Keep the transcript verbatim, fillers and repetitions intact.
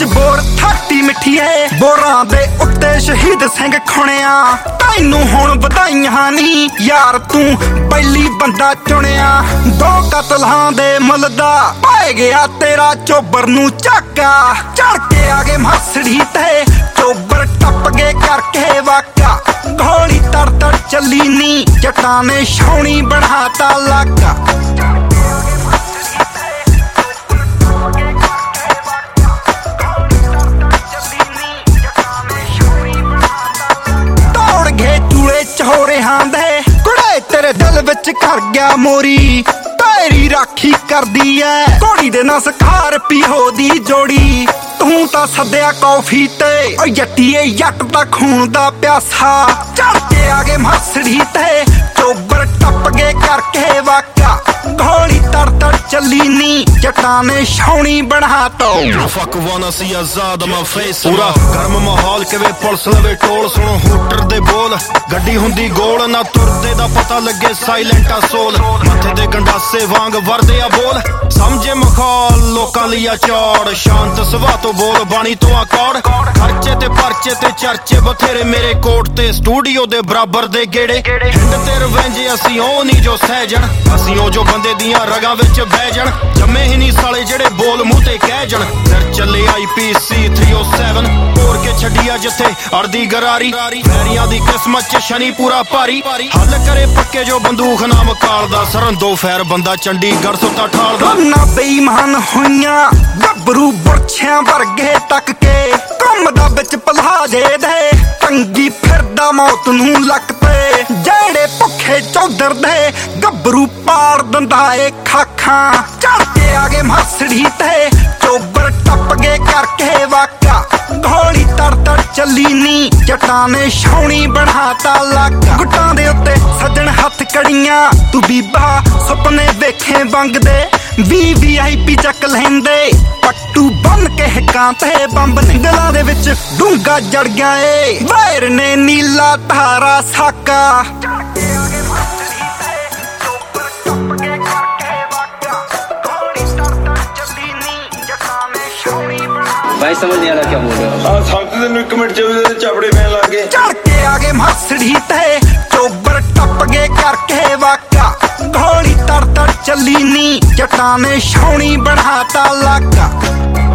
ਵਿੱਚ ਬੋਰ ਥਾਟੀ ਮਿੱਠੀਏ ਬੋਰਾਂ ਦੇ ਉੱਤੇ ਸ਼ਹੀਦ ਸਿੰਘ ਖੁਣਿਆ ਤੈਨੂੰ ਹੁਣ ਵਧਾਈਆਂ ਨੀ ਯਾਰ ਤੂੰ ਪਹਿਲੀ ਬੰਦਾ ਚੁਣਿਆ ਦੋ ਕਤਲਾਂ ਦੇ ਮੁੱਲ ਦਾ ਪੈ ਗਿਆ ਤੇਰਾ ਚੋਬਰ ਨੂੰ ਝਾਕਾ ਚੜ ਕੇ ਆ ਗਏ ਮਸੜੀ ਤੇ ਚੋਬਰ ਟੱਪ ਗਏ ਕਰਕੇ ਵਾਕਾ ਗੋਲੀ ਤੜ ਤੜ ਚੱਲੀ ਨੀ ਜੱਟਾਂ ਨੇ ਛਾਉਣੀ ਬਣਾਤਾ ਲਾਕਾ ਚਹੋਰਿਆਂ ਦੇ ਕੁੜੇ ਤੇਰੇ ਦਿਲ ਵਿੱਚ ਕਰ ਗਿਆ ਮੋਰੀ ਤੇਰੀ ਰਾਖੀ ਕਰਦੀ ਐ ਘੋੜੀ ਦੇ ਨਾਲ ਸਖਾਰ ਪੀਹੋ ਦੀ ਜੋੜੀ ਤੂੰ ਤਾਂ ਸੱਦਿਆ ਕੌਫੀ ਤੇ ਓ ਜੱਟੀਏ ਜੱਟ ਦਾ ਖੂਨ ਦਾ ਪਿਆਸਾ ਚੜ ਕੇ ਆ ਗਏ ਮਸੜੀ ਤੇ ਚੋਬਰ ਟੱਪ ਗਏ ਕਰਕੇ ਵਾਕਾ ਗੋਲੀ ਤੜ ਤੜ ਚੱਲੀ ਨੀ ਜੱਟਾਂ ਨੇ ਛਾਉਣੀ ਬਣਾਤਾ ਫੱਕ ਵਾਨਾ ਸੀ ਆਜ਼ਾਦ ਮਾ ਫੇਸ ਪੂਰਾ ਗਰਮ ਮਾਹੌਲ ਕਿਵੇਂ ਪੁਲਿਸ ਲਵੇ ਟੋਲ ਸੁਣੋ ਹੂਟਰ ਦੇ ਬੋਲ ਗੱਡੀ ਹੁੰਦੀ ਗੋਲ ਨਾ ਤੁਰਦੇ ਦਾ ਪਤਾ ਲੱਗੇ ਸਾਇਲੈਂਟ ਆ ਸੋਲ ਮੱਥੇ ਦੇ ਗੰਡਾਸੇ ਵਾਂਗ ਵਰਦੇ ਆ ਬੋਲ ਸਮਝੇ ਮਖੌਲ ਲੋਕਾਂ ਲਈ ਆ ਚੌੜ ਸ਼ਾਂਤ ਸੁਭਾਅ ਤੋਂ ਬੋਲ ਬਾਣੀ ਤੋਂ ਆ ਕੌੜ ਖਰਚੇ ਤੇ ਪਰਚੇ ਤੇ ਚਰਚੇ ਬਥੇਰੇ ਮੇਰੇ ਕੋਟ ਤੇ ਸਟੂਡੀਓ ਦੇ ਬਰਾਬਰ ਦੇ ਗੇੜੇ ਹਿੰਦ ਤੇ ਰਵੈਂਜ ਅਸੀਂ ਉਹ ਨਹੀਂ ਜੋ ਸਹਿਜਣ ਅਸੀਂ ਉਹ ਜੋ ਬੰਦੇ ਦੀਆਂ ਰਗਾਂ ਵਿੱਚ ਬਹਿ ਜਾਣ ਜੰਮੇ ਹੀ ਨਹੀਂ ਸਾਲੇ ਜਿਹੜੇ ਬੋਲ ਮੂੰਹ ਤੇ ਕਹਿ ਜਾਣ ਫਿਰ ਚੱਲੇ ਆਈ ਪੀ ਸੀ ਤਿੰਨ ਸੌ ਸੱਤ ਹੋਰ ਕੇ ਛੱਡੀਆ ਜਿੱਥੇ ਅੜਦੀ ਗਰਾਰੀ ਫੈਰੀਆਂ ਦੀ ਕਿਸਮਤ ਚ ਸ਼ਨੀ ਪੂਰਾ ਭਾਰੀ ਹੱਲ ਕਰੇ ਪੱਕੇ ਜੋ ਬੰਦੂਕ ਨਾਮ ਕਾਲਦਾ ਸਰੰਦੋ ਫੈਰ ਬੰਦਾ ਚੰਡੀਗੜ੍ਹ ਸੁੱਤਾ ਠਾਲਦਾ ਨਾ ਬੇਈਮਾਨ ਹੋਈਆਂ ਗੱਭਰੂ ਬੁਰਛਿਆਂ ਵਰਗੇ ਟੱਕ ਕੇ ਘੁੰਮਦਾ ਵਿੱਚ ਪਲਾਜੇ ਦੇ ਟੰਗੀ ਫਿਰਦਾ ਮੌਤ ਨੂੰ ਲੱਕ ਤੇ ਜਿਹੜੇ ਭੁੱਖੇ ਚੌਧਰ ਦੇ ਗੱਭਰੂ ਪਾੜ ਦਿੰਦਾ ਏ ਖਾਖਾਂ ਚੜ ਕੇ ਆ ਗਏ ਮਸੜੀ ਤੇ ਚੋਬਰ ਟੱਪ ਗਏ ਕਰਕੇ ਵਾਕਾ ਗੋਲੀ ਤੜ ਤੜ ਚੱਲੀ ਨੀ ਜੱਟਾਂ ਨੇ ਛਾਉਣੀ ਬਣਾਤਾ ਲਾਕਾ ਗੁੱਟਾਂ ਦੇ ਉੱਤੇ ਸੱਜਣ ਹੱਥ ਕੜੀਆਂ ਤੂੰ ਬੀਬਾ ਸੁਪਨੇ ਵੇਖੇ ਵੰਗਦੇ ਵੀ ਵੀ ਆਈ ਪੀ ਚੱਕ ਲੈਂਦੇ ਪੱਟੂ ਬੰਨ ਕੇ ਹਿੱਕਾਂ ਤੇ ਬੰਬ ਨਿਗਲਾਂ ਦੇ ਵਿੱਚ ਡੂੰਗਾ ਜੜ ਗਿਆ ਏ ਵਾਇਰ ਨੇ ਨੀਲਾ ਧਾਰਾ ਸਾਕਾ भाई समझ नहीं आ रहा क्या बोल रहे हो हाँ साथ तेन एक मिनट च चापड़े पैन लग गए चढ़ के आ गए मसड़ी ते चोबर टप गए करके वाका घोड़ी तड़ तड़ चली नी जट्टां ने छाउनी बढ़ाता लाका।